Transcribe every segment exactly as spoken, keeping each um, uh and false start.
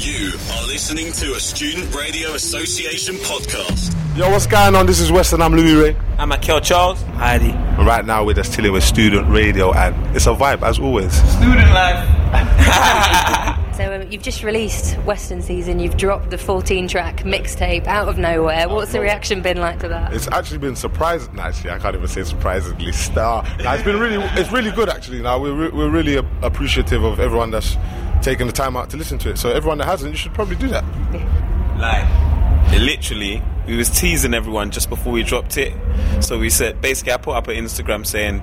You are listening to a Student Radio Association podcast. Yo, what's going on? This is Weston. I'm Louis Ray. I'm Akel Charles. Heidi. And right now we're just chilling with Student Radio, and it's a vibe as always. Student life. So um, you've just released Western Season. You've dropped the fourteen-track mixtape out of nowhere. What's the reaction been like to that? It's actually been surprising. Actually, I can't even say surprisingly. Star. Nah, it's been really, it's really good actually. Now we're re- we're really a- appreciative of everyone that's taking the time out to listen to it. So everyone that hasn't, you should probably do that. Like, it literally, we was teasing everyone just before we dropped it. So we said, basically, I put up an Instagram saying,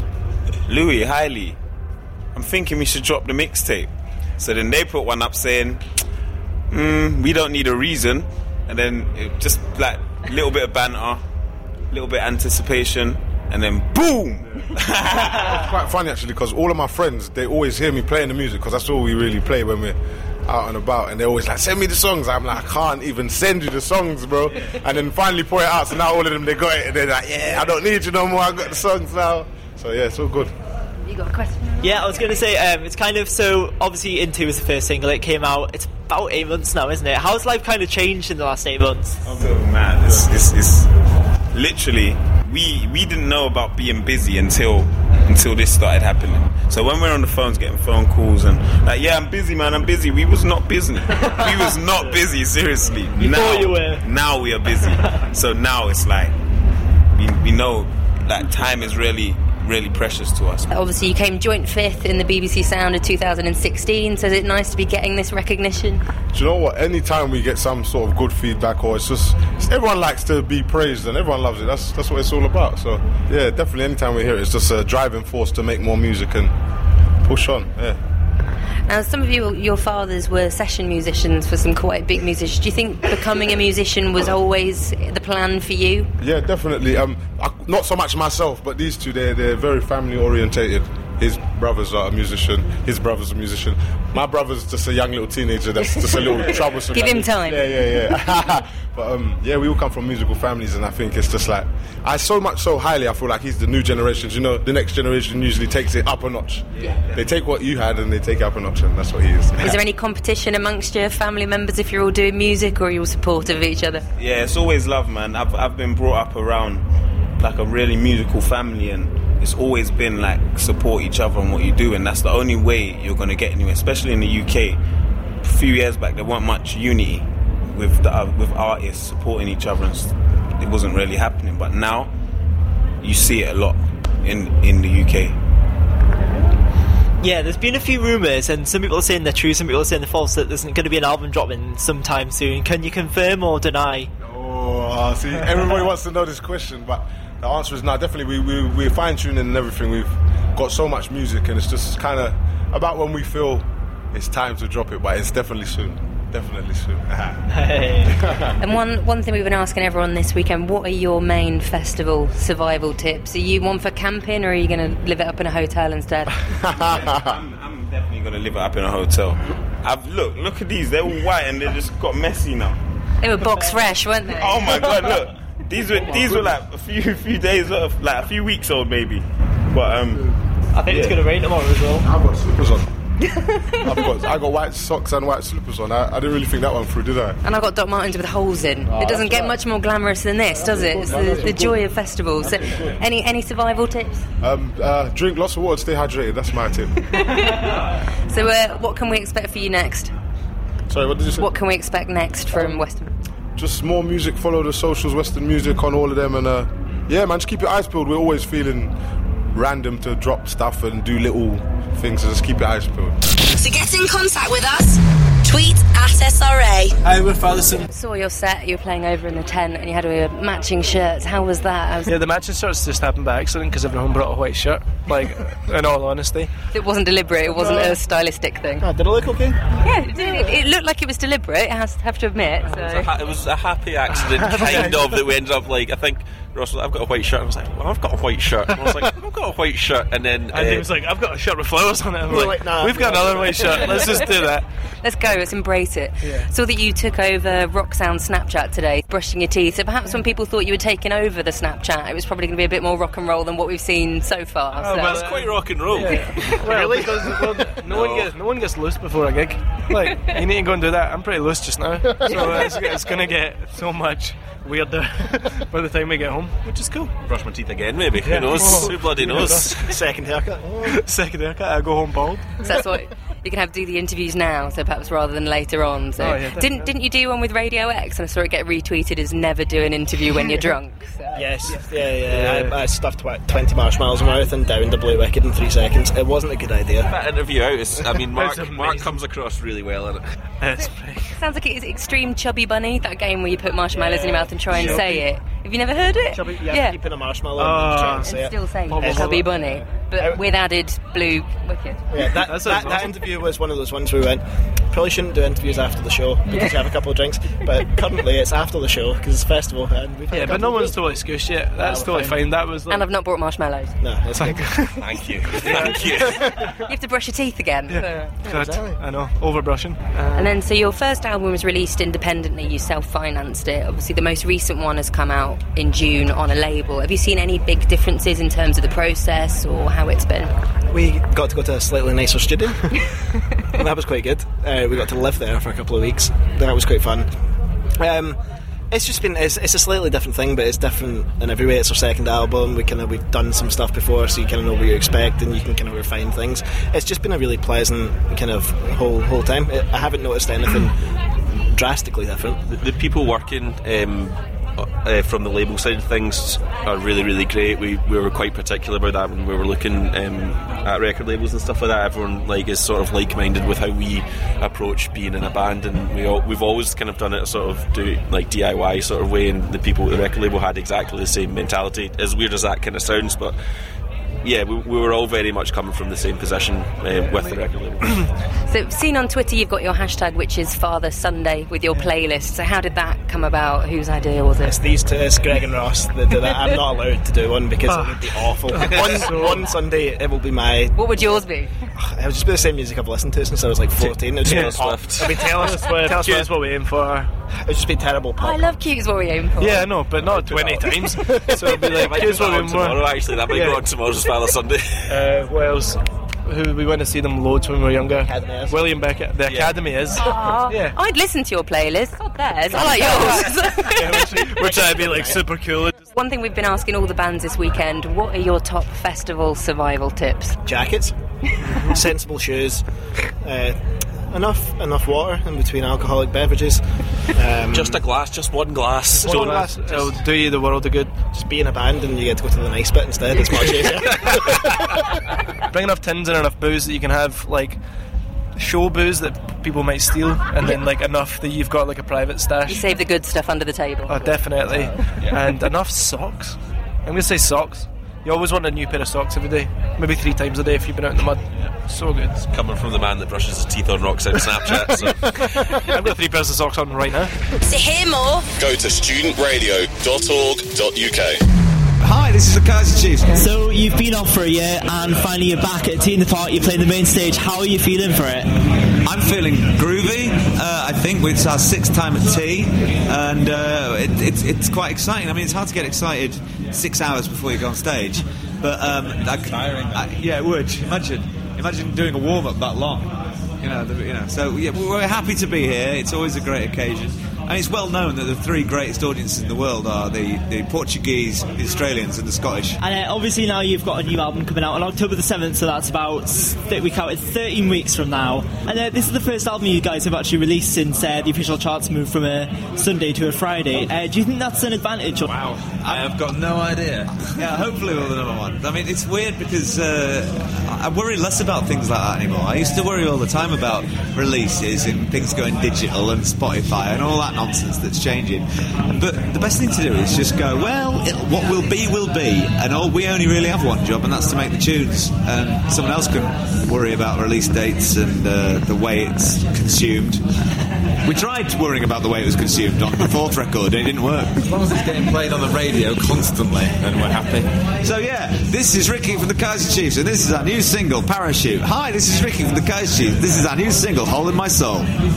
Louis, Hailey, I'm thinking we should drop the mixtape. So then they put one up saying, mm, we don't need a reason. And then it just like a little bit of banter, a little bit of anticipation, and then boom! It's quite funny actually, because all of my friends, they always hear me playing the music, because that's all we really play when we're out and about, and they're always like, send me the songs. I'm like, I can't even send you the songs, bro. And then finally put it out, so now all of them, they got it, and they're like, yeah, I don't need you no more, I got the songs now. So yeah, it's all good. You got a question? Yeah, I was going to say, um, it's kind of, so obviously Into was the first single, it came out, it's about eight months now, isn't it? How's life kind of changed in the last eight months? Oh man, it's, it's, it's literally, we we didn't know about being busy until until this started happening. So when we're on the phones getting phone calls and like, yeah, I'm busy, man, I'm busy. We was not busy. We was not busy, seriously. You now, thought you were. Now we are busy. So now it's like, we, we know that time is really, really precious to us. Obviously, you came joint fifth in the B B C Sound of two thousand sixteen, so is it nice to be getting this recognition? Do you know what? Anytime we get some sort of good feedback, or it's just it's, everyone likes to be praised and everyone loves it. That's that's what it's all about. So yeah, definitely. Anytime we hear it, it's just a driving force to make more music and push on. Yeah. Now, some of you, your fathers were session musicians for some quite big musicians. Do you think becoming a musician was always the plan for you? Yeah, definitely. Um, I, not so much myself, but these two, they're, they're very family orientated. His brothers are a musician. His brother's a musician. My brother's just a young little teenager that's just a little troublesome. Give him time. Yeah, yeah, yeah. But um, yeah, we all come from musical families, and I think it's just like, I so much so highly, I feel like he's the new generation. You know, the next generation usually takes it up a notch. Yeah. They take what you had and they take it up a notch, and that's what he is. Is there any competition amongst your family members if you're all doing music, or are you all supportive of each other? Yeah, it's always love, man. I've I've been brought up around like a really musical family, and it's always been like support each other on what you do, and that's the only way you're going to get anywhere, especially in the U K. A few years back there weren't much unity with the, uh, with artists supporting each other, and it wasn't really happening, but now you see it a lot in, in the U K. Yeah, there's been a few rumours, and some people are saying they're true, some people are saying they're false, that there's going to be an album dropping sometime soon. Can you confirm or deny? Oh, see, everybody wants to know this question, but the answer is no. Definitely, we, we, we're fine-tuning and everything. We've got so much music, and it's just kind of about when we feel it's time to drop it, but it's definitely soon. Definitely soon. Hey. And one, one thing we've been asking everyone this weekend, what are your main festival survival tips? Are you one for camping, or are you going to live it up in a hotel instead? I'm, I'm definitely going to live it up in a hotel. I've Look, look at these. They're all white, and they just got messy now. They were box fresh, weren't they? Oh my God, look. These were these were like a few few days, like a few weeks old maybe. But um, I think yeah. It's going to rain tomorrow as well. I've got slippers on. I've got, I got white socks and white slippers on. I, I didn't really think that one through, did I? And I got Doc Martens with holes in. Oh, it doesn't get right. much more glamorous than this, does it? It's the, the joy of festivals. So, any any survival tips? Um, uh, drink lots of water, stay hydrated. That's my tip. So, uh, what can we expect for you next? Sorry, what did you say? What can we expect next from um, Western? Just more music. Follow the socials, Western Music on all of them, and uh, yeah, man, just keep your eyes peeled. We're always feeling random to drop stuff and do little things, so just keep your eyes peeled. To get in contact with us, tweet at S R A. Hi, we're Fatherson. Saw your set, you were playing over in the tent and you had a matching shirts. How was that? Was yeah, the matching shirts just happened by accident because everyone brought a white shirt, like, in all honesty. It wasn't deliberate, it wasn't a stylistic thing. Oh, did it look okay? Yeah, it, it, it looked like it was deliberate, I have to admit. So. It, was ha- it was a happy accident, kind of, that we ended up like, I think Ross was like, I've got a white shirt. I was like, well, I've got a white shirt. And I was like, I've got a white shirt. And then and uh, he was like, I've got a shirt with flowers on it. I'm like, like, nah, we've got another white shirt. Let's just do that. Let's go. Let's embrace it. Yeah. Saw that you took over Rock Sound Snapchat today. brushing your teeth. So perhaps when people thought you were taking over the Snapchat, it was probably going to be a bit more rock and roll than what we've seen so far. Oh, so. well, It's quite rock and roll. Yeah. Well, really? Because well, no, No. one gets no one gets loose before a gig. Like, you need to go and do that. I'm pretty loose just now, so uh, it's, it's going to get so much weirder by the time we get home, which is cool. Brush my teeth again, maybe. Yeah. Who knows? Oh. Who bloody knows? Second haircut. Second haircut, I go home bald. So that's what you can have to do the interviews now, so perhaps rather than later on. So Oh, yeah, definitely. didn't didn't you do one with Radio X? And I saw it get retweeted as never do an interview when you're drunk. So. Yes, yeah, yeah. I, I stuffed what, twenty marshmallows in my mouth and downed a Blue Wicked in three seconds. It wasn't a good idea. That interview out is, I mean, Mark, That's Mark amazing. comes across really well in it. It's pretty. Sounds like it's Extreme Chubby Bunny, that game where you put marshmallows in your mouth and try and say it. Have you never heard it? Chubby, yeah, yeah. keeping a marshmallow Oh. and trying And to say it. still say Blah, blah, Chubby blah. Bunny, but with added Blue Wicked. Yeah, that, That that, sounds that awesome. interview was one of those ones where we went, probably shouldn't do interviews after the show because you have a couple of drinks, but currently it's after the show because it's festival and we've had Yeah, a but couple no of one's drinks. totally scooshed yet. That's we're totally fine. fine. That was like, And I've not brought marshmallows. No, it's good. Thank you. Thank you. You have to brush your teeth again. God, I know, overbrushing. Uh, And then, so your first album was released independently, you self-financed it. Obviously, the most recent one has come out in June on a label. Have you seen any big differences in terms of the process or how it's been? We got to go to a slightly nicer studio. And that was quite good. Uh, we got to live there for a couple of weeks. That was quite fun. Um, it's just been it's, it's a slightly different thing, but it's different in every way. It's our second album. We kind of we've done some stuff before, so you kind of know what you expect, and you can kind of refine things. It's just been a really pleasant kind of whole whole time. I haven't noticed anything drastically different. The, the people working um, uh, from the label side of things are really, really great. We we were quite particular about that when we were looking um, at record labels and stuff like that. Everyone like is sort of like-minded with how we approach being in a band, and we all, we've always kind of done it sort of do like D I Y sort of way. And the people at the record label had exactly the same mentality. As weird as that kind of sounds, but. Yeah, we, we were all very much coming from the same position uh, with the record label. So, seen on Twitter, you've got your hashtag, which is Father Sunday, with your playlist. So, how did that come about? Whose idea was It's it? these two, it's Greg and Ross that do that. I'm not allowed to do one because it would be awful. One, one Sunday it will be my. What would yours be? It would just be the same music I've listened to since I was like fourteen. It would just Taylor be pop. Swift. I mean, tell us, tell us Cute. what we aim for. It would just be terrible pop. I love cute is what we aim for. Yeah, no, but not twenty times. So it'll be like, Might here's go what we on aim tomorrow, for. actually. That might Yeah. go on tomorrow's Father Sunday. Uh, what else? Who we went to see them loads when we were younger. Academy is. William Beckett. The Academy is. Yeah. I'd listen to your playlist. God, theirs. I like yours. Yeah, we're, we're trying to be like super cool. One thing we've been asking all the bands this weekend, what are your top festival survival tips? Jackets, sensible shoes, uh, enough enough water in between alcoholic beverages. Um, Just a glass, just one glass. One Don't- glass. It'll do you the world of good. just be in a band and you get to go to the nice bit instead. It's much easier. Bring enough tins and enough booze that you can have like show booze that people might steal, and then like enough that you've got like a private You stash. save the good stuff under the table. Oh, definitely. And enough socks. I'm going to say socks. You always want a new pair of socks every day. Maybe three times a day if you've been out in the mud. So good. Coming from the man that brushes his teeth on rocks out Snapchat. So. I've got three pairs of socks on right now. To hear more, Go to student radio dot org dot U K. Hi, this is the Kaiser Chiefs. So you've been off for a year and finally you're back at Tea in the Park, you're playing the main stage. How are you feeling for it? I'm feeling groovy. Uh, I think it's our sixth time at Tea, and uh, it, it's it's quite exciting. I mean, it's hard to get excited six hours before you go on stage, but um, I, tiring. I, yeah, it would. Imagine, imagine doing a warm up that long. You know, the, you know. So yeah, we're happy to be here. It's always a great occasion. And it's well known that the three greatest audiences in the world are the, the Portuguese, the Australians and the Scottish. And uh, obviously now you've got a new album coming out on October the seventh, so that's about, we counted thirteen weeks from now. And uh, this is the first album you guys have actually released since uh, the official charts moved from a Sunday to a Friday. Uh, do you think that's an advantage? Or- Wow, I have got no idea. Yeah, hopefully we're the number one. I mean, it's weird because uh, I worry less about things like that anymore. I used to worry all the time about releases and things going digital and Spotify and all that nonsense that's changing. But the best thing to do is just go, well, it, what will be will be, and all we only really have one job, and that's to make the tunes. And someone else can worry about release dates and uh, the way it's consumed. We tried worrying about the way it was consumed on the fourth record, and it didn't work. As long as it's getting played on the radio constantly, then we're happy. So yeah, this is Ricky from the Kaiser Chiefs, and this is our new single, Parachute. Hi, this is Ricky from the Kaiser Chiefs. This is our new single, Hole in My Soul.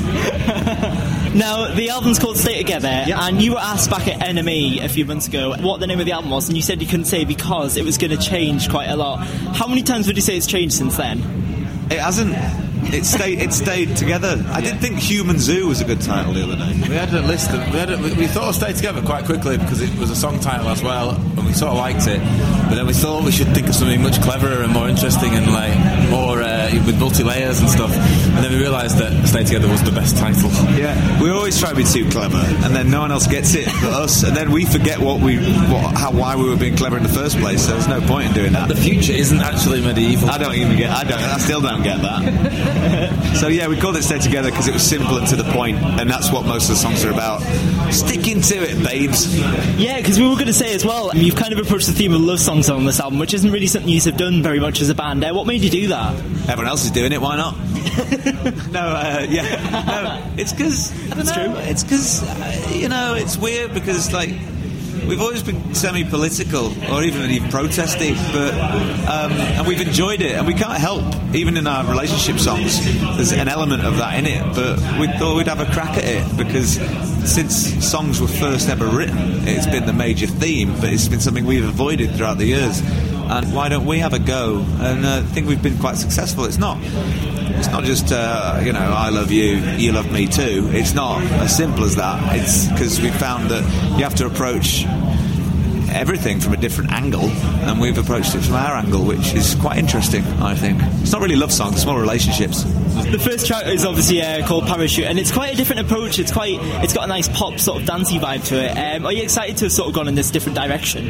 Now, the album's called Stay Together, yep. and you were asked back at N M E a few months ago what the name of the album was, and you said you couldn't say because it was going to change quite a lot. How many times would you say it's changed since then? It hasn't. It stayed. It stayed together. I did think Human Zoo was a good title the other day. We had a list of. We, had a, we thought of Stay Together quite quickly because it was a song title as well, and we sort of liked it. But then we thought we should think of something much cleverer and more interesting and like more uh, with multi layers and stuff. And then we realised that Stay Together was the best title. Yeah, we always try to be too clever, and then no one else gets it but us, and then we forget what we, what, how, why we were being clever in the first place. So there's no point in doing that. The future isn't actually medieval. I don't even get. I don't. I still don't get that. So yeah, we called it Stay Together because it was simple and to the point, and that's what most of the songs are about. Sticking to it, babes. Yeah, because we were going to say as well, you've kind of approached the theme of love songs on this album, which isn't really something you have done very much as a band. Uh, what made you do that? Everyone else is doing it, why not? no, uh, yeah, no, it's because that's know, true. It's because uh, you know, it's weird because like. We've always been semi-political or even even protesty, but um, and we've enjoyed it, and we can't help. Even in our relationship songs, there's an element of that in it. But we thought we'd have a crack at it because since songs were first ever written, it's been the major theme, but it's been something we've avoided throughout the years. And why don't we have a go? And uh, I think we've been quite successful. It's not. It's not just uh, you know, I love you, you love me too. It's not as simple as that. It's because we found that you have to approach everything from a different angle, and we've approached it from our angle, which is quite interesting, I think. It's not really love songs, it's more relationships. The first track is obviously uh, called Parachute, and it's quite a different approach. It's quite, it's got a nice pop sort of dancey vibe to it. Um, are you excited to have sort of gone in this different direction?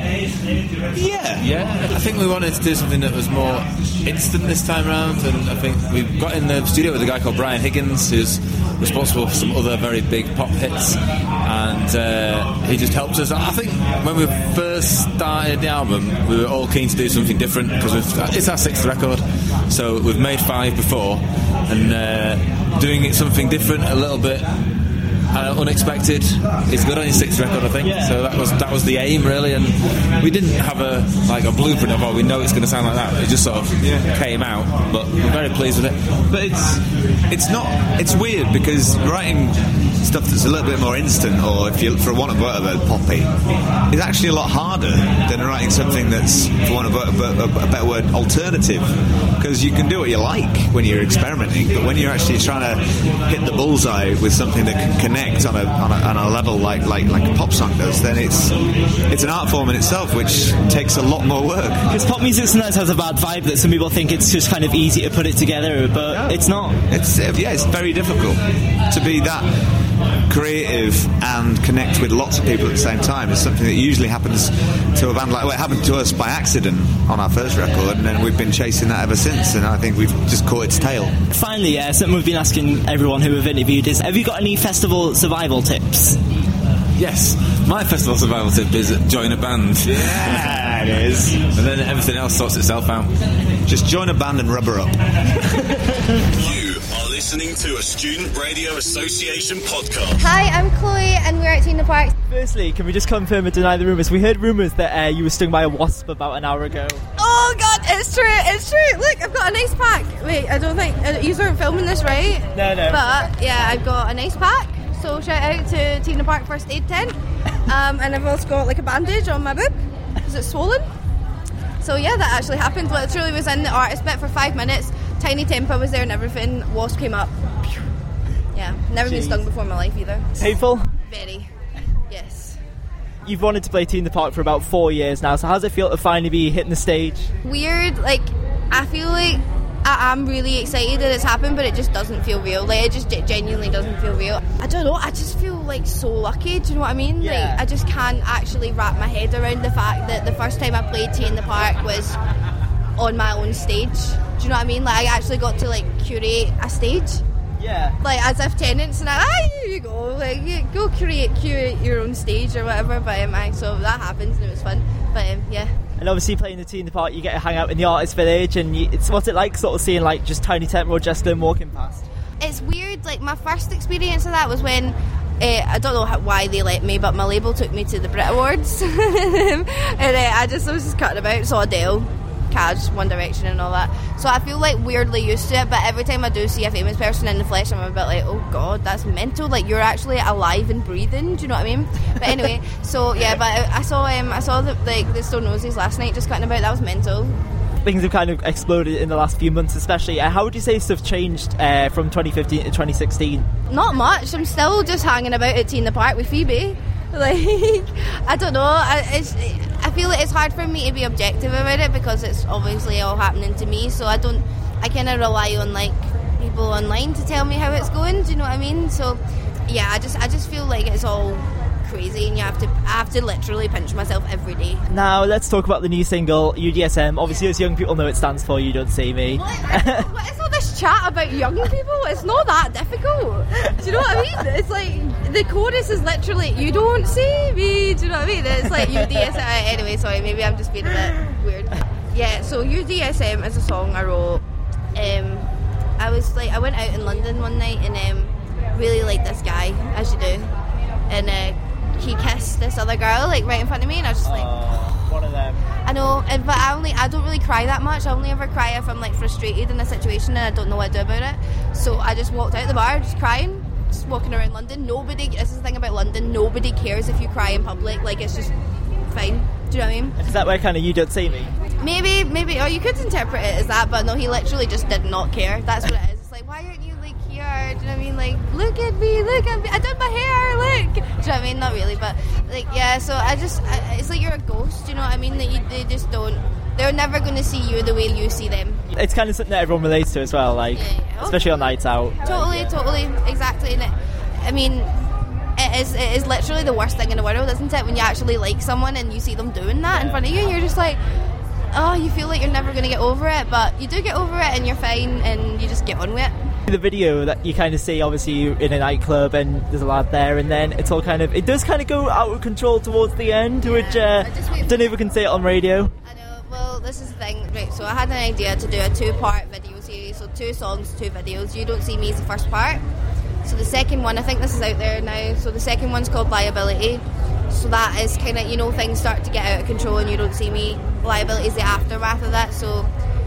Yeah. Yeah, I think we wanted to do something that was more instant this time around, and I think we got in the studio with a guy called Brian Higgins, who's responsible for some other very big pop hits, and uh, he just helped us. I think when we first started the album, we were all keen to do something different because it's our sixth record, so we've made five before, and uh, doing it something different, a little bit uh, unexpected, is good on your sixth record, I think. Yeah. So that was that was the aim, really, and we didn't have a like a blueprint of, oh, we know it's going to sound like that. It just sort of yeah. came out, but we're very pleased with it. But it's it's not it's weird because writing stuff that's a little bit more instant, or if you for want of a better word, poppy, is actually a lot harder than writing something that's, for want of a, a better word, alternative. Because you can do what you like when you're experimenting, but when you're actually trying to hit the bullseye with something that can connect on a on a, on a level like, like like a pop song does, then it's it's an art form in itself, which takes a lot more work. Because pop music sometimes has a bad vibe that some people think it's just kind of easy to put it together, but yeah. it's not. It's yeah, it's very difficult to be that creative and connect with lots of people at the same time. It's something that usually happens to a band like, well, it happened to us by accident on our first record, and then we've been chasing that ever since, and I think we've just caught its tail. Finally, uh, something we've been asking everyone who we've interviewed is, have you got any festival survival tips? Yes, my festival survival tip is join a band. Yeah, it is. And then everything else sorts itself out. Just join a band and rubber up. You are listening to a Student Radio Association podcast. Hi, I'm Chloe, and we're at Teen the Park. Firstly, can we just confirm and deny the rumours? We heard rumours that uh, you were stung by a wasp about an hour ago. Oh god, it's true, it's true. Look, I've got a nice pack. Wait, I don't think uh, you aren't filming this, right? No, no. But yeah, I've got a nice pack. So shout out to Teen the Park First Aid Tent. Um, and I've also got like a bandage on my boob because it's swollen. So yeah, that actually happened. Literally was in the artist bit for five minutes. Tiny Tempa was there and everything. Wasp came up. Yeah, never Jeez. been stung before in my life either. Painful? Very. Yes. You've wanted to play Teen the Park for about four years now, so how does it feel to finally be hitting the stage? Weird, like, I feel like I am really excited that it's happened, but it just doesn't feel real. Like, it just genuinely doesn't feel real. I don't know, I just feel like so lucky, do you know what I mean? Yeah. Like, I just can't actually wrap my head around the fact that the first time I played Teen the Park was on my own stage. Do you know what I mean? Like, I actually got to, like, curate a stage. Yeah. Like, as if Tenants and I, ah, here you go, like, you go curate, curate your own stage or whatever, but um, I, so that happened and it was fun, but um, yeah. And obviously playing the Teen the Park, you get to hang out in the artist village, and you, it's what's it like sort of seeing like just Tiny Tempa or Justin walking past? it's weird. Like my first experience of that was when uh, I don't know how, why they let me, but my label took me to the Brit Awards, and uh, I just I was just cutting about, saw Adele, Cage, One Direction, and all that. So I feel like weirdly used to it. But every time I do see a famous person in the flesh, I'm a bit like, oh god, that's mental. Like you're actually alive and breathing. Do you know what I mean? But anyway, so yeah. But I, I saw um, I saw the like the Stone Roses last night, just cutting about. That was mental. Things have kind of exploded in the last few months, especially. Uh, how would you say stuff changed uh, from twenty fifteen to twenty sixteen? Not much. I'm still just hanging about at Tea in the Park with Phoebe. Like, I don't know. I, it's, I feel like it's hard for me to be objective about it because it's obviously all happening to me. So I don't. I kind of rely on like people online to tell me how it's going. Do you know what I mean? So yeah, I just I just feel like it's all crazy, and you have to I have to literally pinch myself every day. Now let's talk about the new single U D S M. Obviously, as young people know, it stands for You Don't See Me. What, what is all this chat about young people? It's not that difficult. Do you know what I mean? It's like the chorus is literally You Don't See Me. Do you know what I mean? It's like U D S M. Anyway, sorry, maybe I'm just being a bit weird. Yeah, so U D S M is a song I wrote. Um, I was like, I went out in London one night and um, really liked this guy, as you do, and. Uh, he kissed this other girl like right in front of me, and I was just like, oh, one of them. I know, and, but I only I don't really cry that much. I only ever cry if I'm like frustrated in a situation and I don't know what to do about it. So I just walked out the bar just crying, just walking around London. Nobody, this is the thing about London, nobody cares if you cry in public. Like it's just fine. Do you know what I mean? Is that where kind of You Don't See Me? Maybe, maybe, or you could interpret it as that, but no, he literally just did not care. That's what it is. It's like, why aren't you like here? Do you know what I mean? Like, look at me, look at me, I did my hair, look. Do you know what I mean? Not really, but like, yeah, so I just, I, it's like you're a ghost, do you know what I mean? That you, they just don't, they're never going to see you the way you see them. It's kind of something that everyone relates to as well, like, yeah, yeah. Especially on nights out. Totally, totally, exactly. And it, I mean, it is, it is literally the worst thing in the world, isn't it? When you actually like someone and you see them doing that in front of you, and you're just like, oh, you feel like you're never going to get over it, but you do get over it and you're fine and you just get on with it. The video that you kind of see, obviously, in a nightclub and there's a lad there, and then it's all kind of, it does kind of go out of control towards the end, yeah, which uh, I don't know if we can say it on radio. I know, well, this is the thing, right, so I had an idea to do a two-part video series, so two songs, two videos. You Don't See Me is the first part. So the second one, I think this is out there now, so the second one's called Liability. So that is kind of, you know, things start to get out of control and You Don't See Me. Liability is the aftermath of that. So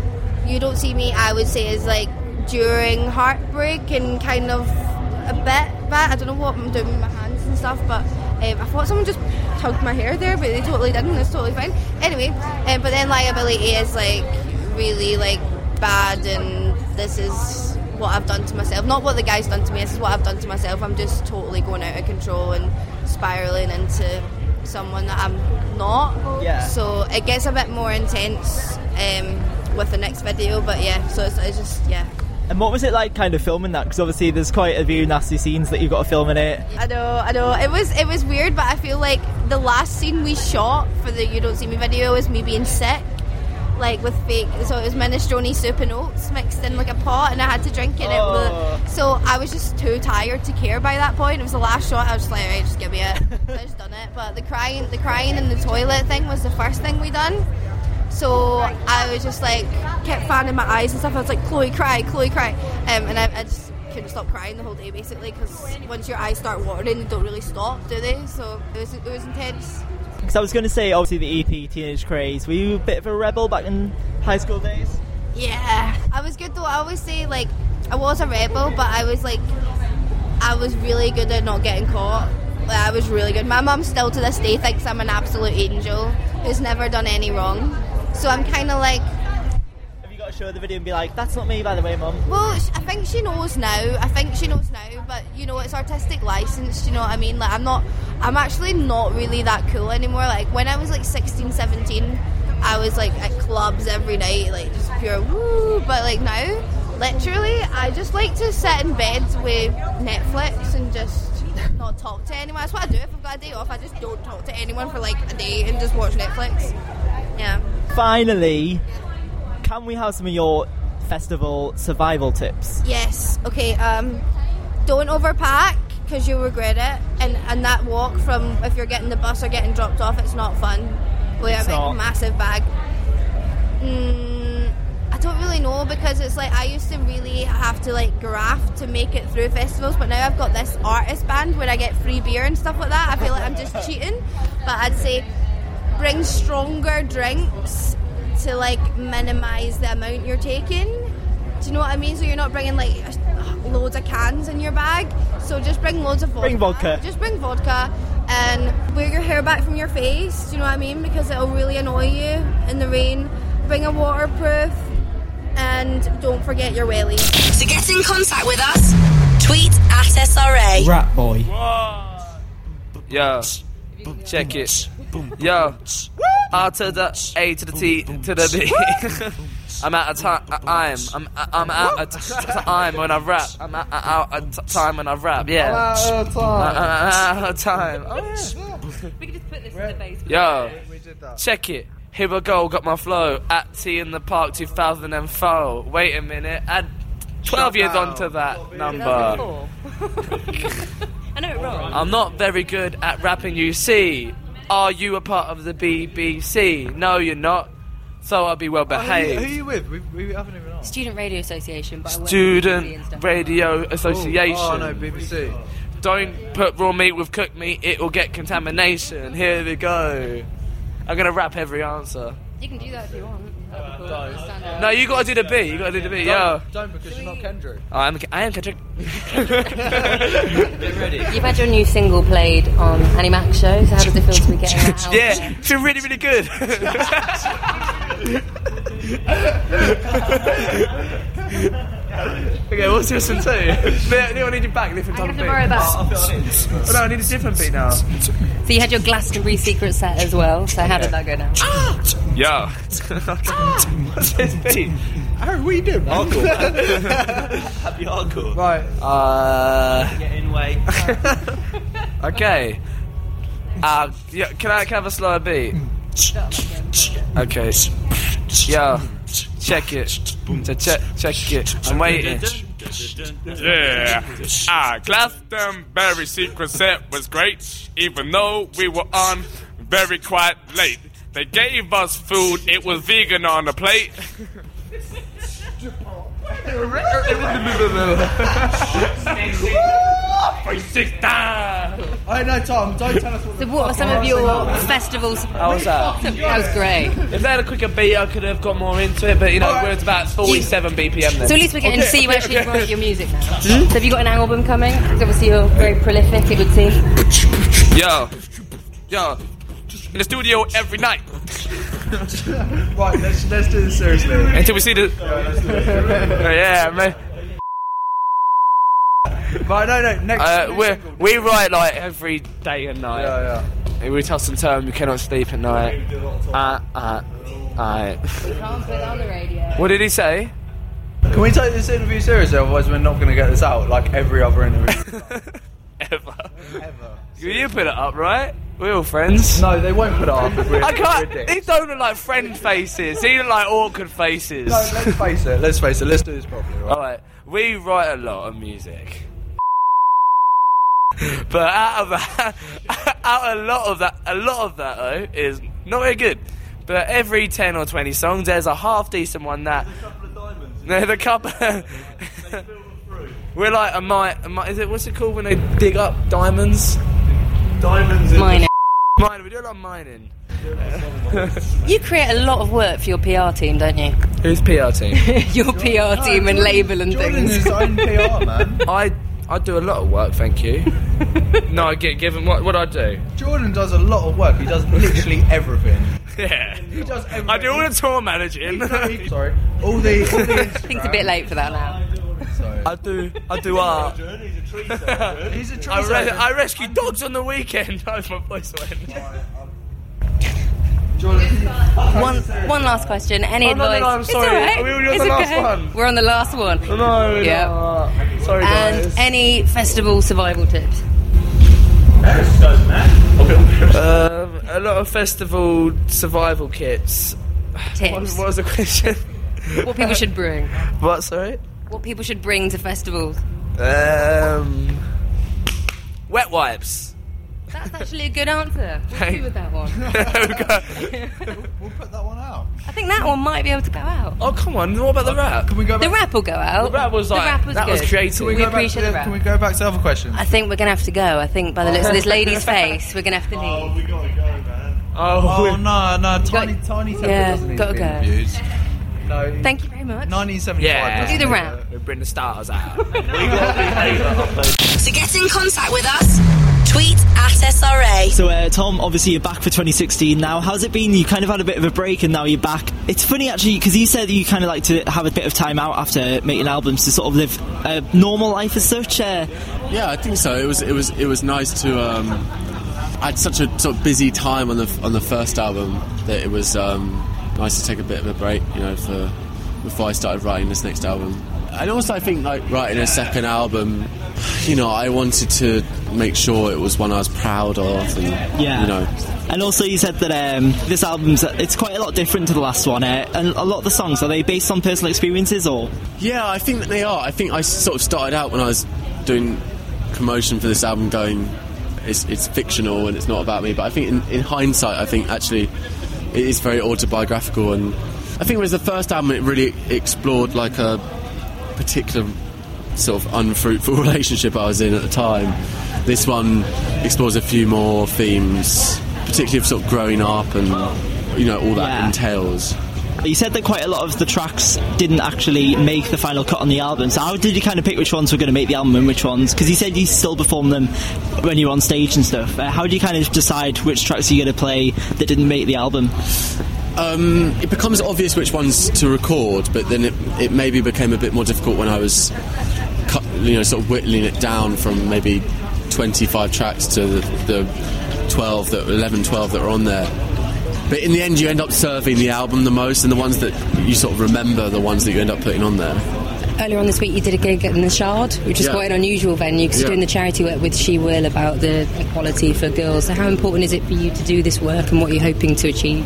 You Don't See Me, I would say, is like during heartbreak and kind of a bit bad. I don't know what I'm doing with my hands and stuff, but um, I thought someone just tugged my hair there, but they totally didn't. It's totally fine. Anyway, um, but then Liability is like really like bad, and this is what I've done to myself. Not what the guy's done to me, this is what I've done to myself. I'm just totally going out of control and spiralling into someone that I'm not. Yeah. So it gets a bit more intense um, with the next video, but yeah, so it's, it's just, yeah. And what was it like kind of filming that? Because obviously there's quite a few nasty scenes that you've got to film in it. I know, I know. It was it was weird, but I feel like the last scene we shot for the You Don't See Me video was me being sick. Like with fake, so it was minestrone soup and oats mixed in like a pot, and I had to drink it. Oh. it so I was just too tired to care by that point. It was the last shot. I was just like, right, just give me it. So I just done it. But the crying, the crying in the toilet thing was the first thing we done. So I was just like kept fanning my eyes and stuff. I was like, Chloe, cry, Chloe, cry, um, and I, I just couldn't stop crying the whole day basically, because once your eyes start watering, they don't really stop, do they? So it was it was intense. Because I was going to say, obviously, the E P, Teenage Craze. Were you a bit of a rebel back in high school days? Yeah. I was good, though. I always say, like, I was a rebel, but I was, like, I was really good at not getting caught. Like, I was really good. My mum still, to this day, thinks I'm an absolute angel who's never done any wrong. So I'm kind of like... Have you got to show the video and be like, that's not me, by the way, Mum? Well, I think she knows now. I think she knows now, but, you know, it's artistic license, you know what I mean? Like, I'm not... I'm actually not really that cool anymore. Like, when I was, like, sixteen, seventeen, I was, like, at clubs every night, like, just pure woo. But, like, now, literally, I just like to sit in bed with Netflix and just not talk to anyone. That's what I do. If I've got a day off, I just don't talk to anyone for, like, a day and just watch Netflix. Yeah. Finally, can we have some of your festival survival tips? Yes. Okay, um, don't overpack, because you'll regret it, and and that walk from, if you're getting the bus or getting dropped off, it's not fun with a big massive bag. mm, I don't really know, because it's like I used to really have to like graft to make it through festivals, but now I've got this artist band where I get free beer and stuff like that. I feel like I'm just cheating, but I'd say bring stronger drinks to like minimise the amount you're taking. Do you know what I mean? So you're not bringing like loads of cans in your bag, so just bring loads of vodka. Bring vodka. Just bring vodka and wear your hair back from your face. Do you know what I mean? Because it'll really annoy you in the rain. Bring a waterproof and don't forget your welly. To get in contact with us, tweet at S R A. Rat boy. Yo, check it. Yo, R to the A to the T to the B. I'm out of time. I'm I'm I'm out of time when I rap. I'm out of time when I rap. Yeah. I'm out of time. I'm out of time. Oh, yeah. We can just put this in the base. Yo, check it. Here we go. Got my flow at T in the Park two thousand four. Wait a minute. Add twelve years onto that number. I know it wrong. I'm not very good at rapping. You see. Are you a part of the B B C? No, you're not. So I'll be well behaved. Oh, who, who are you with? We, we haven't even asked. Student Radio Association. But I work Student with B B C and stuff. Radio Association. Oh, oh no, B B C. Don't put raw meat with cooked meat, it will get contamination. Here we go. I'm gonna rap every answer. You can do that if you want. That'd be cool. Stand up. No, you gotta do the B, you gotta do the B, yo. Don't, because you're not Kendrick. Oh, I'm, I am Kendrick. Get ready. You've had your new single played on Annie Mac's show, so how does it feel to be getting that out? Yeah, I feel really, really good. Okay, what's this one too? No, I need you back, different type I'm of going to beat. borrow that. Oh, no, I need a different beat now. So you had your Glastonbury secret set as well, so how did that go down? Yo. What's this beat? Aaron, what are you doing? Hardcore, man. Happy hardcore. Right. Uh, Get in way. okay. Uh, yeah, can I can I have a slower beat? Okay. Yo, check it. So check, check it. I'm waiting. Yeah, ah, Glastonbury secret set was great, even though we were on very quite late. They gave us food, it was vegan on the plate. I know, Tom. Don't tell us what. So what are some of your festivals? How was that? That was great. If they had a quicker beat, I could have got more into it, but you know, we're at about forty-seven B P M then. So at least we're getting Okay, to see you okay, actually okay. write your music now. So have you got an album coming? Because obviously you're very prolific, it would seem. Yo, yo, in the studio every night. Right, let's let's do this seriously. Until we see the. Yeah, let's do this. Oh, yeah, man. Right, no, no. Next. Uh, next we single. we write like every day and night. Yeah, yeah. We toss and turn. We cannot sleep at night. Uh, uh, uh. You can't put it on the radio. What did he say? Can we take this interview seriously? Otherwise, we're not going to get this out like every other interview. Ever. Ever. You put it up, right? We're all friends. No, they won't put it up. If we're, I if we're can't. dicks. These don't look like friend faces. These look like awkward faces. No, let's face it. Let's face it. Let's do this properly. Right? All right. We write a lot of music. But out of that, out a lot of that, a lot of that though is not very good. But every ten or twenty songs, there's a half decent one that. No, the couple. We're like a mine. A mi- is it what's it called when they dig up diamonds? Diamonds. Mining. Mining. We do a lot of mining. You create a lot of work for your P R team, don't you? Who's P R team? Your P R No, team and Jordan- label and Jordan things. is his own P R, man. I I do a lot of work, thank you. No, I get given what what I do. Jordan does a lot of work. He does literally everything. Yeah. He does everything. I do all the tour managing. He- Sorry. All the. All the I think it's a bit late for that now. Sorry. I do I do art. He's a tree I, re- surgeon. I rescue dogs on the weekend. Oh, my voice went. Jordan. One one last question. Any Oh, no, no, advice? no, I'm It's sorry. all right. Are we already on It's the last okay. one? We're on the last one. No, no. Yeah. Sorry, guys. And any festival survival tips? Um, a lot of festival survival kits. Tips. What, what was the question? What people should bring? What, sorry? What people should bring to festivals? Um, wet wipes. That's actually a good answer. We'll do with that one. We'll put that one out. I think that one might be able to go out. Oh, come on. What about the rap? Can we go back? The rap will go out. The rap was like, the rap was that good. was creative. Can we, We go back appreciate to the the, rap. Can we go back to the other questions? I think we're going to have to go. I think by the looks of this lady's face, we're going to have to leave. Oh, we gotta go, man. Oh, Oh, no, no. Tiny, Got- tiny temper yeah, doesn't need gotta to be go. interviewed. No. Thank you very much. nineteen seventy-five. Yeah. doesn't Do the need rap. a- We bring the stars out. To get in contact with us, tweet at S R A. So, uh, Tom, obviously you're back for twenty sixteen now. How's it been? You kind of had a bit of a break and now you're back. It's funny actually because you said you kind of like to have a bit of time out after making albums to sort of live a normal life as such. Uh, Yeah, I think so. It was it was it was nice to. Um, I had such a sort of busy time on the on the first album that it was um, nice to take a bit of a break, you know, for before I started writing this next album. And also, I think like writing a second album, you know, I wanted to make sure it was one I was proud of, and Yeah. you know. And also you said that um, this album's, it's quite a lot different to the last one, uh, and a lot of the songs, are they based on personal experiences or? Yeah, I think that they are. I think I sort of started out when I was doing promotion for this album going, it's, it's fictional and it's not about me, but I think in, in hindsight, I think actually it is very autobiographical, and I think it was the first album it really explored like a particular sort of unfruitful relationship I was in at the time. This one explores a few more themes, particularly of sort of growing up and, you know, all that Yeah. entails. You said that quite a lot of the tracks didn't actually make the final cut on the album, so how did you kind of pick which ones were going to make the album and which ones? Because you said you still perform them when you're on stage and stuff. Uh, how do you kind of decide which tracks you're going to play that didn't make the album? Um, it becomes obvious which ones to record, but then it, it maybe became a bit more difficult when I was, cut, you know, sort of whittling it down from maybe twenty-five tracks to the, the twelve, that eleven, twelve that are on there. But in the end, you end up serving the album the most, and the ones that you sort of remember, the ones that you end up putting on there. Earlier on this week you did a gig in the Shard, which is Yeah. quite an unusual venue because Yeah. you're doing the charity work with She Will about the equality for girls. So how important is it for you to do this work and what you're hoping to achieve?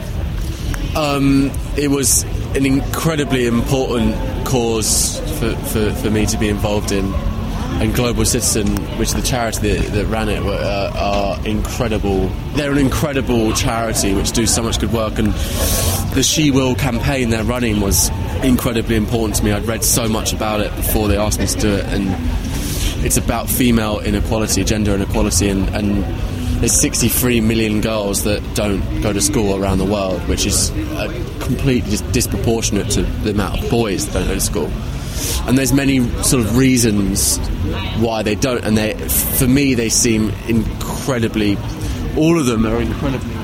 Um, it was an incredibly important cause for, for, for me to be involved in. And Global Citizen, which is the charity that, that ran it, were, uh, are incredible. They're an incredible charity which do so much good work, and the She Will campaign they're running was incredibly important to me. I'd read so much about it before they asked me to do it, and it's about female inequality, gender inequality, and, and there's sixty-three million girls that don't go to school around the world, which is uh, completely dis- disproportionate to the amount of boys that don't go to school. And there's many sort of reasons why they don't, and they, for me, they seem incredibly. All of them are incredibly,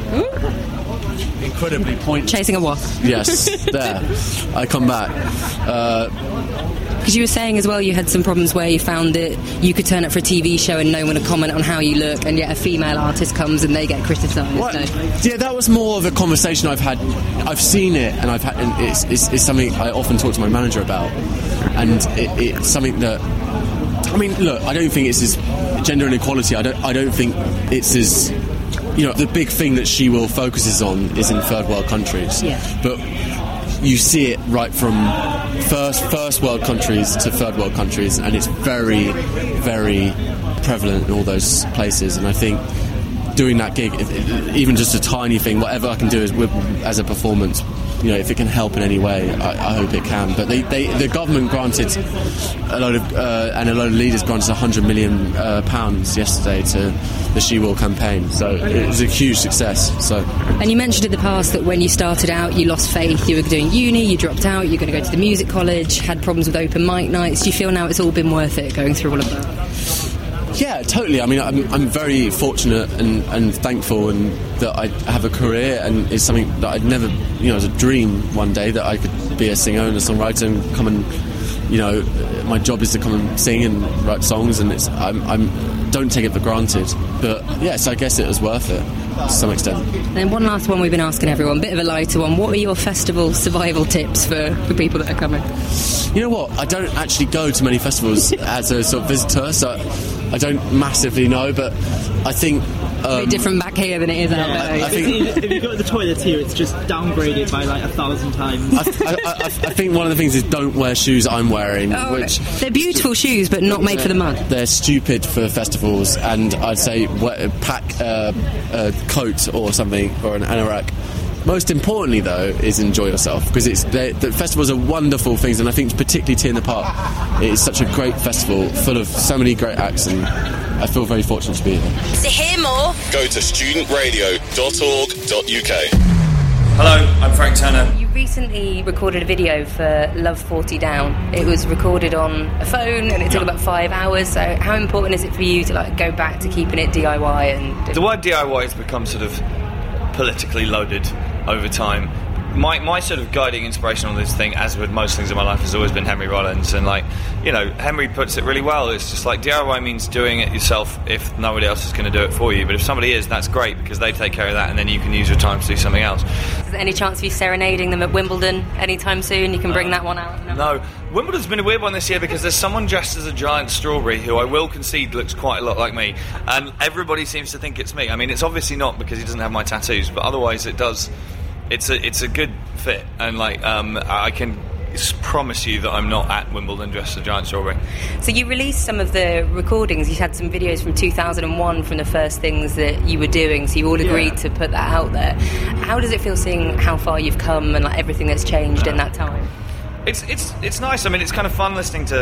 incredibly pointless. Chasing a wasp. Yes, there. I come back. Uh, Because you were saying as well you had some problems where you found that you could turn up for a T V show and no one would comment on how you look, and yet a female artist comes and they get criticised. So. Yeah, that was more of a conversation I've had. I've seen it, and I've had. And it's, it's, it's something I often talk to my manager about, and it, it's something that. I mean, look, I don't think it's as gender inequality. I don't. I don't think it's as. You know, the big thing that She Will focuses on is in third world countries. Yeah. But you see it right from first first world countries to third world countries, and it's very, very prevalent in all those places. And I think doing that gig, if, if, even just a tiny thing, whatever I can do as, with, as a performance, you know, if it can help in any way, I, I hope it can. But they, they, the government granted a load of, uh, and a load of leaders granted one hundred million uh, pounds yesterday to the She Will campaign. So it was a huge success. So. And you mentioned in the past that when you started out, you lost faith. You were doing uni, you dropped out, you're going to go to the music college, had problems with open mic nights. Do you feel now it's all been worth it going through all of that? Yeah, totally. I mean, I'm, I'm very fortunate and, and thankful and that I have a career, and it's something that I'd never, you know, as a dream one day that I could be a singer and a songwriter and come and, you know, my job is to come and sing and write songs, and it's I'm, I'm don't take it for granted. But yes, I guess it was worth it to some extent. And then one last one we've been asking everyone, bit of a lighter one. What are your festival survival tips for, for people that are coming? You know what? I don't actually go to many festivals as a sort of visitor, so I don't massively know. But I think Very different back here than it is out Yeah, there. I think if you go to the toilets here, it's just downgraded by like a thousand times. I, I, I, I think one of the things is don't wear shoes I'm wearing, Oh, which they're beautiful shoes, but not made for the mud. they're stupid for festivals, and I'd say we- pack uh, a coat or something, or an anorak. Most importantly, though, is enjoy yourself, because it's the, the festivals are wonderful things, and I think particularly T in the Park, it is such a great festival full of so many great acts, and I feel very fortunate to be here. To hear more, Go to student radio dot org dot U K. Hello, I'm Frank Turner. You recently recorded a video for Love forty Down. It was recorded on a phone and it took about five hours. So how important is it for you to like go back to keeping it D I Y? And The word D I Y has become sort of politically loaded over time. My my sort of guiding inspiration on this thing, as with most things in my life, has always been Henry Rollins. And like, you know, Henry puts it really well. It's just like D I Y means doing it yourself if nobody else is going to do it for you. But if somebody is, that's great, because they take care of that, and then you can use your time to do something else. is there any chance of you serenading them at Wimbledon anytime soon? You can bring that one out. No, Wimbledon's been a weird one this year because there's someone dressed as a giant strawberry who I will concede looks quite a lot like me, and everybody seems to think it's me. I mean, it's obviously not because he doesn't have my tattoos, but otherwise it does. It's a it's a good fit, and like um, I can promise you that I'm not at Wimbledon dressed as a giant strawberry. So you released some of the recordings. You had some videos from two thousand one from the first things that you were doing, so you all agreed Yeah. to put that out there. How does it feel seeing how far you've come and like everything that's changed in that time? It's it's it's nice. I mean, it's kind of fun listening to.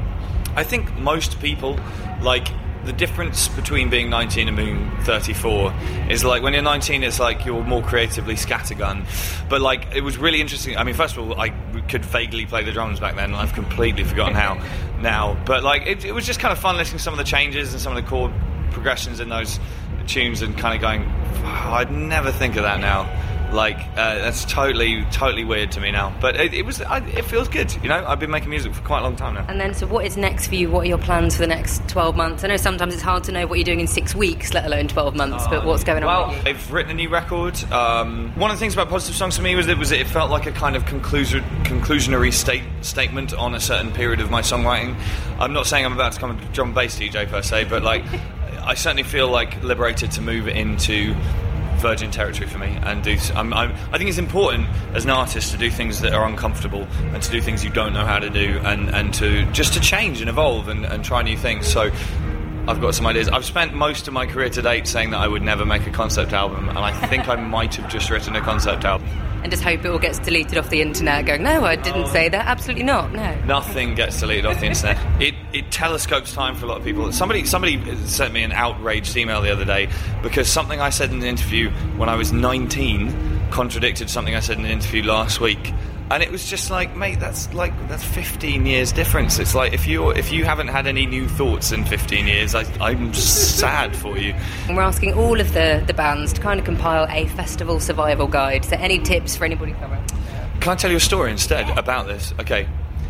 I think most people like. The difference between being nineteen and being thirty-four is like when you're nineteen, it's like you're more creatively scattergun. But like it was really interesting. I mean, first of all, I could vaguely play the drums back then, and I've completely forgotten how now. But like it, it was just kind of fun listening to some of the changes and some of the chord progressions in those tunes, and kind of going, oh, I'd never think of that now. Like uh, that's totally, totally weird to me now. But it, it was, I, it feels good. You know, I've been making music for quite a long time now. And then, so what is next for you? What are your plans for the next twelve months? I know sometimes it's hard to know what you're doing in six weeks, let alone twelve months, but what's going on Well, with you? I've written a new record. Um, one of the things about Positive Songs for me was it was it felt like a kind of conclusion, conclusionary state, statement on a certain period of my songwriting. I'm not saying I'm about to become a drum and bass D J per se, but like I certainly feel like liberated to move into virgin territory for me, and do. I'm, I'm, I think it's important as an artist to do things that are uncomfortable, and to do things you don't know how to do, and, and to just to change and evolve and, and try new things. So I've got some ideas. I've spent most of my career to date saying that I would never make a concept album, and I think I might have just written a concept album. And just hope it all gets deleted off the internet going, no, I didn't say that. Absolutely not, no. Nothing gets deleted off the internet. It it telescopes time for a lot of people. Somebody somebody sent me an outraged email the other day because something I said in an interview when I was nineteen contradicted something I said in an interview last week. And it was just like, mate, that's like that's fifteen years difference. It's like if you if you haven't had any new thoughts in fifteen years, I, I'm sad for you. And we're asking all of the, the bands to kind of compile a festival survival guide. So any tips for anybody coming? Can I tell you a story instead about this? Okay,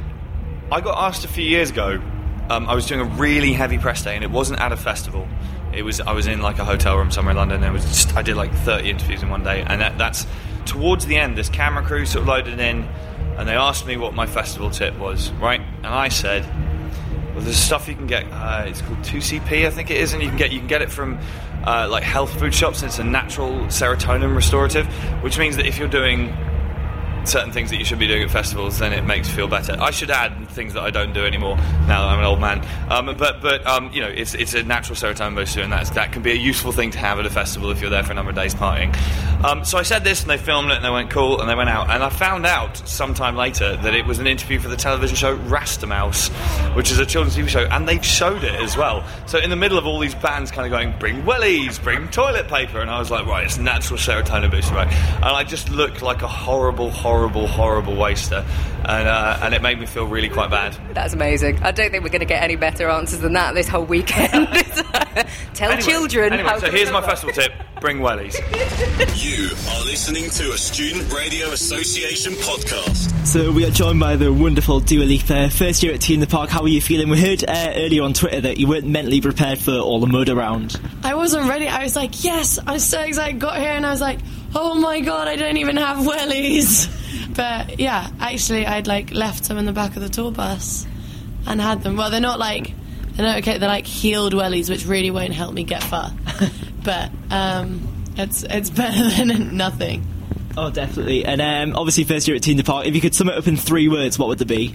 I got asked a few years ago. Um, I was doing a really heavy press day, and it wasn't at a festival. It was I was in like a hotel room somewhere in London. And it was just, I did like thirty interviews in one day, and that, that's. Towards the end, this camera crew sort of loaded in, and they asked me what my festival tip was, right? And I said, well, there's stuff you can get. Uh, it's called two C P, I think it is, and you can get you can get it from uh, like health food shops. And it's a natural serotonin restorative, which means that if you're doing certain things that you should be doing at festivals, then it makes you feel better. I should add things that I don't do anymore now that I'm an old man. Um, but but um, you know, it's it's a natural serotonin booster, and that's, that can be a useful thing to have at a festival if you're there for a number of days partying. Um, so I said this, and they filmed it, and they went cool, and they went out. And I found out sometime later that it was an interview for the television show Rastamouse, which is a children's T V show, and they showed it as well. So in the middle of all these bands kind of going, bring wellies, bring toilet paper, and I was like, right, it's natural serotonin booster, right? And I just looked like a horrible, horrible horrible, horrible waster, and uh, and it made me feel really quite bad. That's amazing. I don't think we're going to get any better answers than that this whole weekend. Tell anyway, children. Anyway, how so to here's my remember. festival tip: bring wellies. You are listening to a Student Radio Association podcast. So we are joined by the wonderful Dua Lipa. First year at T in the Park, how are you feeling? We heard uh, earlier on Twitter that you weren't mentally prepared for all the mud around. I wasn't ready. I was like, yes, I'm so excited. Got here and I was like, oh my god, I don't even have wellies. But yeah, actually, I'd like left some in the back of the tour bus and had them. Well, they're not like they're not okay. They're like healed wellies, which really won't help me get far. but um, it's it's better than nothing. Oh, definitely. And um, obviously, first year at Tina Park. If you could sum it up in three words, what would they be?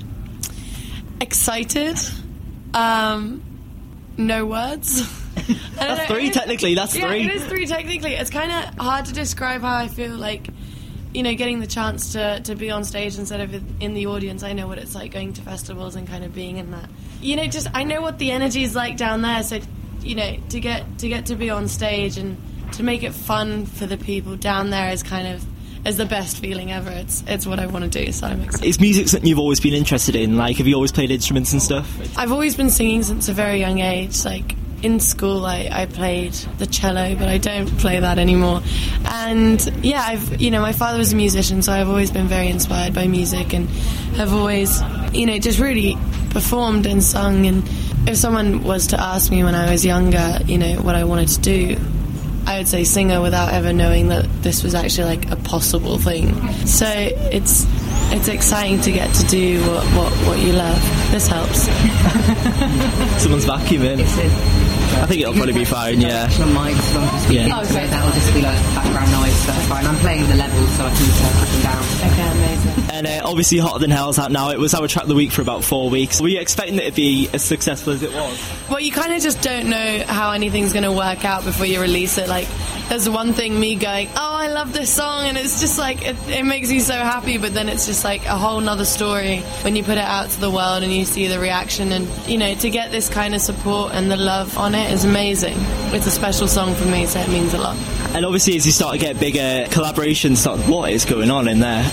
Excited. Um, no words. That's three, technically. That's yeah, three. it is three technically. It's kind of hard to describe how I feel like, you know, getting the chance to, to be on stage instead of in the audience. I know what it's like going to festivals and kind of being in that. You know, just I know what the energy is like down there. So, you know, to get to get to be on stage and to make it fun for the people down there is kind of is the best feeling ever. It's it's what I want to do. So I'm excited. Is music something you've always been interested in? Like, have you always played instruments and stuff? I've always been singing since a very young age. Like, in school I, I played the cello, but I don't play that anymore. And yeah, I've you know my father was a musician, so I've always been very inspired by music and have always you know just really performed and sung. And if someone was to ask me when I was younger, you know what I wanted to do, I would say singer without ever knowing that this was actually like a possible thing. So it's it's exciting to get to do what what, what you love. This helps. Someone's vacuuming. I think it'll probably be fine, yeah. On mics, so I'm just Yeah. yeah. So that'll just be like background noise, so that's fine. I'm playing the levels so I can turn up and down. Okay, amazing. And uh, obviously Hotter Than Hell's out now. It was our track of the week for about four weeks. Were you expecting it to be as successful as it was? Well, you kind of just don't know how anything's going to work out before you release it. Like, there's one thing, me going, oh, I love this song, and it's just like, it, it makes me so happy, but then it's just like a whole nother story when you put it out to the world and you see the reaction. And, you know, to get this kind of support and the love on it is amazing. It's a special song for me, so it means a lot. And obviously, as you start to get bigger, collaborations start. What is going on in there?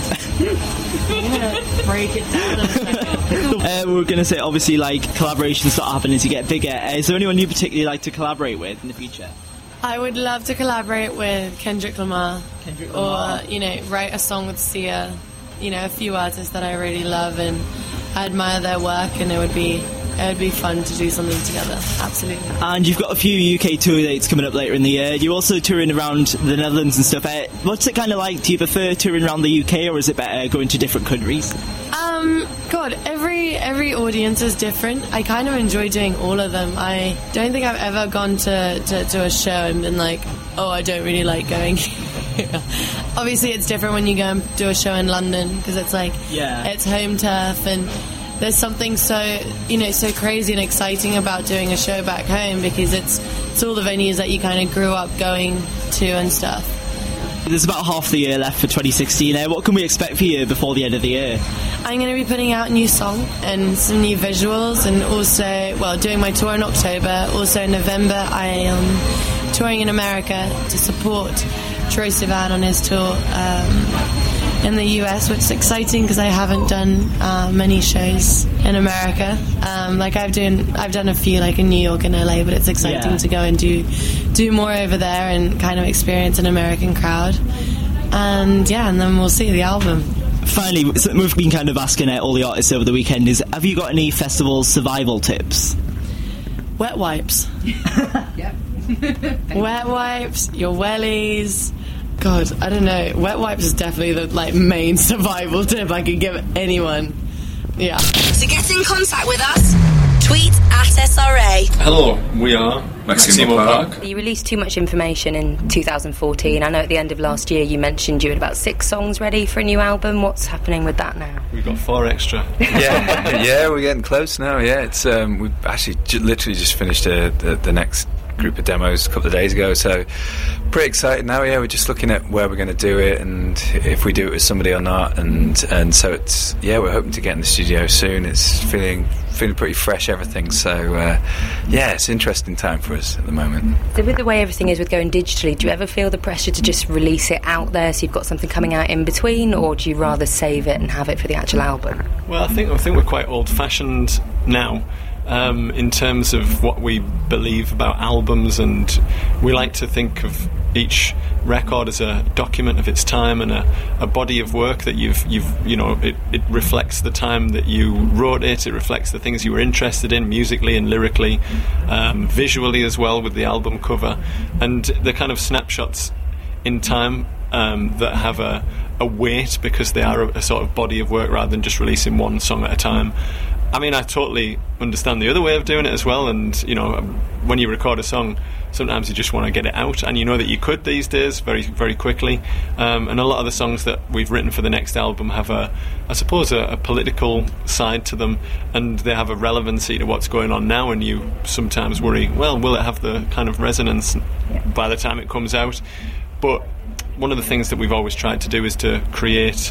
Break it down. uh, we were going to say, obviously, like collaborations start happening as you get bigger. Uh, is there anyone you particularly like to collaborate with in the future? I would love to collaborate with Kendrick Lamar, Kendrick Lamar. or you know, write a song with Sia. You know, a few artists that I really love and I admire their work, and it would be. It would be fun to do something together, absolutely. And you've got a few U K tour dates coming up later in the year. You're also touring around the Netherlands and stuff. Uh, what's it kind of like? Do you prefer touring around the U K, or is it better going to different countries? Um, God, every every audience is different. I kind of enjoy doing all of them. I don't think I've ever gone to, to, to a show and been like, oh, I don't really like going here. Obviously, it's different when you go and do a show in London, because it's like, yeah. it's home turf, and there's something so, you know, so crazy and exciting about doing a show back home, because it's it's all the venues that you kind of grew up going to and stuff. There's about half the year left for twenty sixteen. Uh, what can we expect for you before the end of the year? I'm going to be putting out a new song and some new visuals, and also, well, doing my tour in October. Also in November, I am touring in America to support Troye Sivan on his tour um, in the U S, which is exciting because I haven't done uh, many shows in America. Um, like I've done, I've done a few like in New York and L A, but it's exciting Yeah. to go and do do more over there and kind of experience an American crowd. And yeah, and then we'll see the album. Finally, something we've been kind of asking uh, all the artists over the weekend is, have you got any festival survival tips? Wet wipes. Wet wipes, your wellies. God, I don't know. Wet wipes is definitely the like main survival tip I could give anyone. Yeah. To get in contact with us, tweet at S R A. Hello, we are Maximo Park. You released too much information in two thousand fourteen. I know at the end of last year you mentioned you had about six songs ready for a new album. What's happening with that now? We've got four extra. yeah, yeah, we're getting close now. Yeah, it's um, we've actually j- literally just finished uh, the the next group of demos a couple of days ago, so pretty excited now. Yeah, we're just looking at where we're going to do it and if we do it with somebody or not, and and so it's yeah, we're hoping to get in the studio soon. It's feeling feeling pretty fresh, everything. So uh, yeah, it's an interesting time for us at the moment. So with the way everything is with going digitally, do you ever feel the pressure to just release it out there so you've got something coming out in between, or do you rather save it and have it for the actual album? Well, I think I think we're quite old-fashioned now. Um, in terms of what we believe about albums, and we like to think of each record as a document of its time and a, a body of work that you've you've you know it, it reflects the time that you wrote it. It reflects the things you were interested in musically and lyrically, um, visually as well with the album cover, and the kind of snapshots in time um, that have a, a weight because they are a, a sort of body of work rather than just releasing one song at a time. I mean, I totally understand the other way of doing it as well. And you know, when you record a song, sometimes you just want to get it out, and you know that you could these days very, very quickly. Um, and a lot of the songs that we've written for the next album have a, I suppose, a, a political side to them, and they have a relevancy to what's going on now. And you sometimes worry, well, will it have the kind of resonance by the time it comes out? But one of the things that we've always tried to do is to create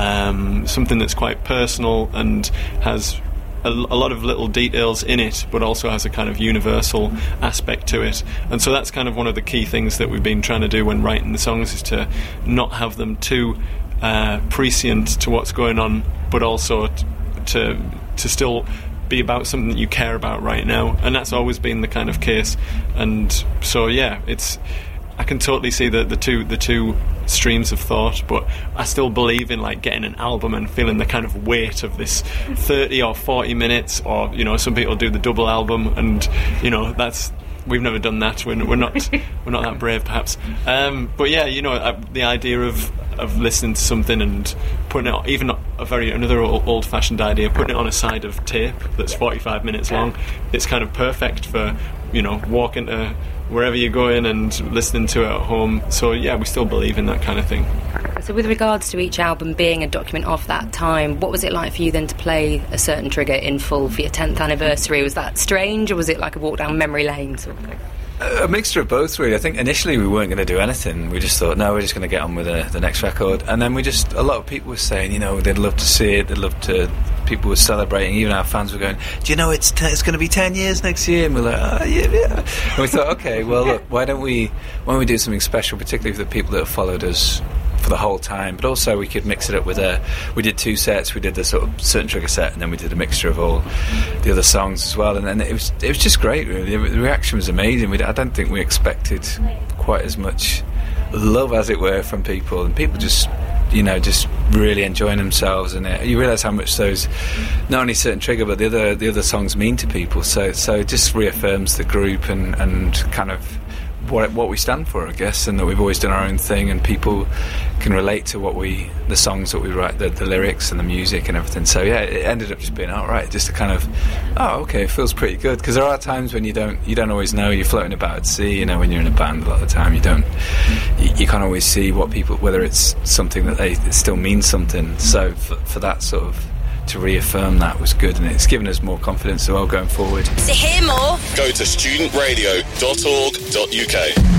um, something that's quite personal and has a, a lot of little details in it, but also has a kind of universal aspect to it. And so that's kind of one of the key things that we've been trying to do when writing the songs, is to not have them too uh, prescient to what's going on, but also t- to to still be about something that you care about right now. And that's always been the kind of case. And so yeah, it's I can totally see the, the two the two streams of thought, but I still believe in like getting an album and feeling the kind of weight of this thirty or forty minutes, or you know, some people do the double album, and you know, that's we've never done that. We're, we're not we're not that brave, perhaps. Um, but yeah, you know, uh, the idea of of listening to something and putting it, even a very another old fashioned idea, putting it on a side of tape that's forty-five minutes long. It's kind of perfect for, you know, walking to wherever you're going and listening to it at home. So yeah, we still believe in that kind of thing. So with regards to each album being a document of that time, what was it like for you then to play A Certain Trigger in full for your tenth anniversary? Was that strange, or was it like a walk down memory lane sort of thing? A mixture of both, really. I think initially we weren't going to do anything. We just thought, no, we're just going to get on with the, the next record. And then we just, a lot of people were saying, you know, they'd love to see it, they'd love to, people were celebrating, even our fans were going, do you know it's t- it's going to be ten years next year? And we're like, oh, yeah, yeah. And we thought, okay, well, look, why don't we, why don't we do something special, particularly for the people that have followed us for the whole time, but also we could mix it up with a, we did two sets, we did the sort of Certain Trigger set, and then we did a mixture of all the other songs as well, and then it was it was just great, really. The reaction was amazing. We, I don't think we expected quite as much love, as it were, from people, and people just, you know, just really enjoying themselves, and it, you realise how much those, not only Certain Trigger, but the other the other songs mean to people, so so it just reaffirms the group and, and kind of what what we stand for, I guess, and that we've always done our own thing, and people can relate to what we, the songs that we write, the, the lyrics and the music and everything. So yeah, it ended up just being outright, just a kind of, oh, okay, it feels pretty good, because there are times when you don't you don't always know, you're floating about at sea, you know, when you're in a band, a lot of the time you don't, you, you can't always see what people, whether it's something that they, it still means something. So for, for that sort of, to reaffirm that was good, and it's given us more confidence as well going forward. To hear more, go to student radio dot org dot U K.